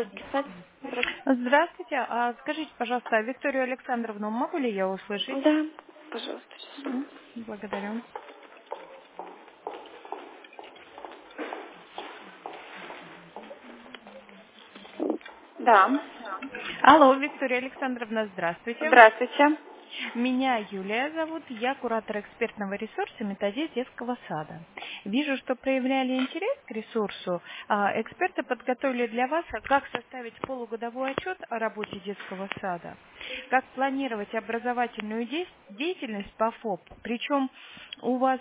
Детский сад. Здравствуйте. Здравствуйте. Скажите, пожалуйста, Викторию Александровну могу ли я услышать? Да, пожалуйста, сейчас. Благодарю. Да. Алло, Виктория Александровна, здравствуйте. Здравствуйте. Меня Юлия зовут, я куратор экспертного ресурса «Методист детского сада». Вижу, что проявляли интерес к ресурсу. Эксперты подготовили для вас, как составить полугодовой отчет о работе детского сада, как планировать образовательную деятельность по ФОП. Причем у вас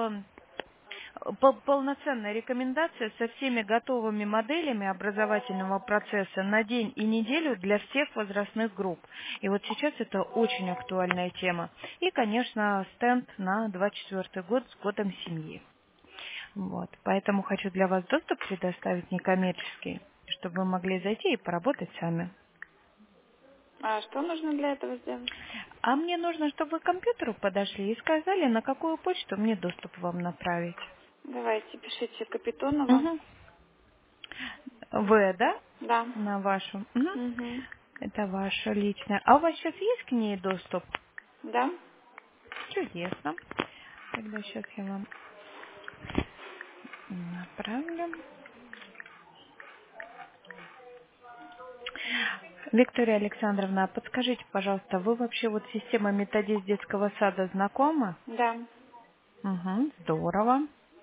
полноценная рекомендация со всеми готовыми моделями образовательного процесса на день и неделю для всех возрастных групп. И вот сейчас это очень актуальная тема. И, конечно, стенд на 24 год с годом семьи. Вот. Поэтому хочу для вас доступ предоставить некоммерческий, чтобы вы могли зайти и поработать сами. А что нужно для этого сделать? А мне нужно, чтобы вы к компьютеру подошли и сказали, на какую почту мне доступ вам направить. Давайте, пишите Капитонова. Угу. Вы, да? Да. На вашу. Мгм. Угу. Это ваша личная. А у вас сейчас есть к ней доступ? Да. Чудесно. Тогда сейчас я вам направлю. Виктория Александровна, а подскажите, пожалуйста, вы вообще вот с системой методист детского сада знакомы? Да. Угу, здорово.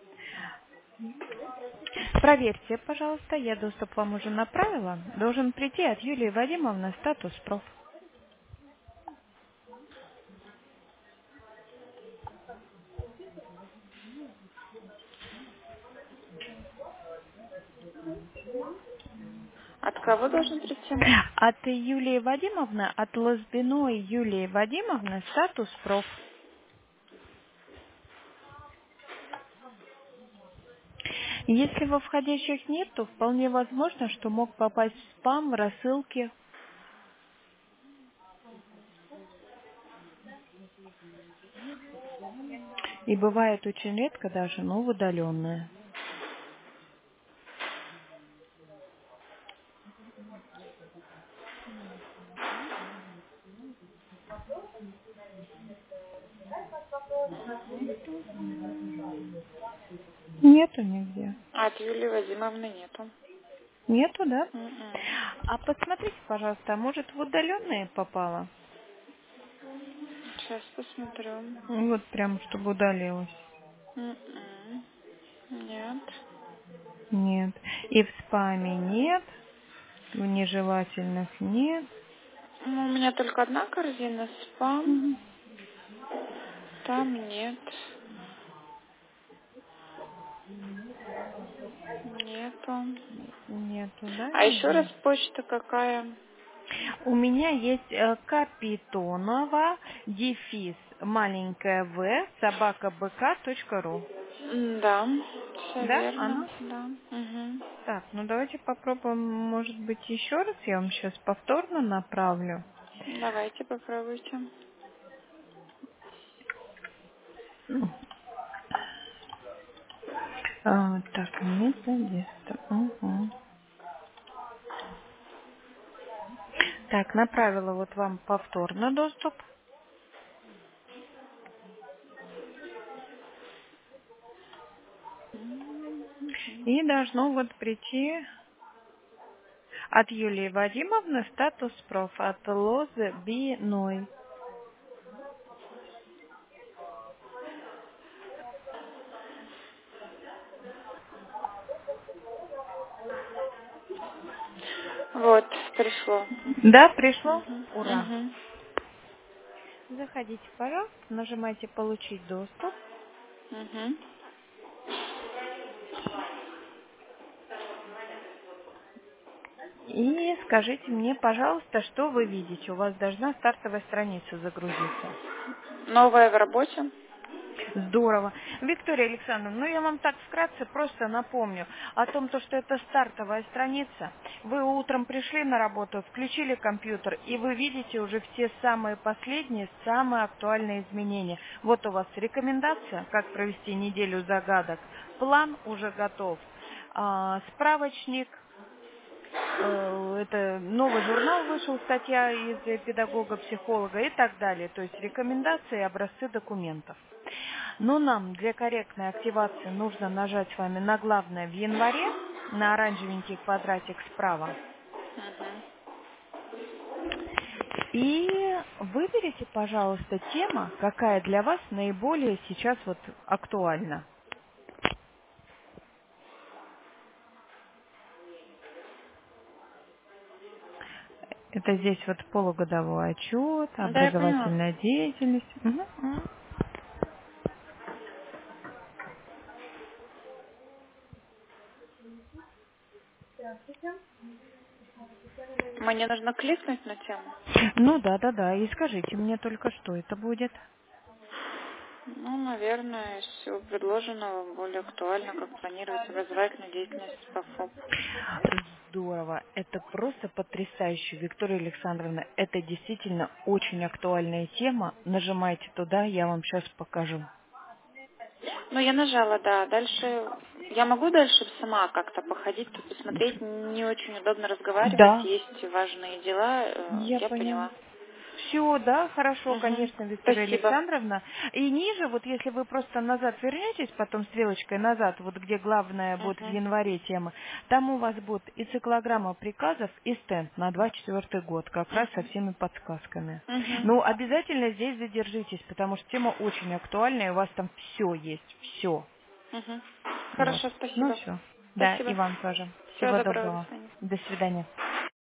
Проверьте, пожалуйста, я доступ вам уже направила. Должен прийти от Юлии Вадимовны статус проф. От кого должен прийти? От Юлии Вадимовны, от Лозбиной Юлии Вадимовны статус проф. Если во входящих нет, то вполне возможно, что мог попасть в спам, в рассылки. И бывает очень редко даже, но в удаленные. Нету нигде. А от Юлии Вадимовны нету. Нету, да? М-м. А посмотрите, пожалуйста, а может в удаленные попало? Сейчас посмотрю. Вот прям, чтобы удалилось. М-м. Нет. Нет. И в спаме нет, в нежелательных нет. Ну, у меня только одна корзина спам. Мгм. Там нет. Нету. Нету, да, А еще раз нигде? почта какая? У меня есть Капитонова, дефис, маленькая в, собакабк.ру. Да, все Да, верно. она? Да. Угу. Так, ну давайте попробуем, может быть, еще раз. Я вам сейчас повторно направлю. Давайте попробуйте. Ну, так, методиста. Угу. Так, направила вот вам повторно доступ. И должно вот прийти от Юлии Вадимовны статус проф. От Лозы Биной. Вот, пришло. Да, пришло? Угу. Ура! Угу. Заходите, пожалуйста, нажимайте «Получить доступ» Угу. и скажите мне, пожалуйста, что вы видите. У вас должна стартовая страница загрузиться. Новая в работе. Здорово. Виктория Александровна, ну я вам так вкратце просто напомню о том, что это стартовая страница. Вы утром пришли на работу, включили компьютер, и вы видите уже все самые последние, самые актуальные изменения. Вот у вас рекомендация, как провести неделю загадок. План уже готов. Справочник это новый журнал вышел, статья из педагога-психолога и так далее. То есть рекомендации и образцы документов. Но нам для корректной активации нужно нажать с вами на главное в январе, на оранжевенький квадратик справа. И выберите, пожалуйста, тема, какая для вас наиболее сейчас вот актуальна. Это здесь вот полугодовой отчет, Да, я поняла. образовательная деятельность. Мгм. Мне нужно кликнуть на тему. Ну да, да, да. И скажите мне только, что это будет. Ну, наверное, из всего предложенного более актуально, как планировать образовательную деятельность по ФОП. Здорово. Это просто потрясающе, Виктория Александровна. Это действительно очень актуальная тема. Нажимайте туда, я вам сейчас покажу. Ну, я нажала, да. Дальше я могу дальше сама как-то походить, тут посмотреть. Не очень удобно разговаривать, Да, есть важные дела. я Я поняла. поняла. Все, да, хорошо, Угу. конечно, Виктория Спасибо. Александровна. И ниже, вот если вы просто назад вернетесь, потом стрелочкой назад, вот где главное будет в Угу. январе тема, там у вас будет и циклограмма приказов, и стенд на 24 год, как раз со Угу. всеми подсказками. Угу. Ну, обязательно здесь задержитесь, потому что тема очень актуальная, и у вас там все есть, все. Угу. Вот. Хорошо, Ну спасибо. все. Да, и Спасибо. вам тоже. Всего Всего доброго, до доброго. свидания. До свидания.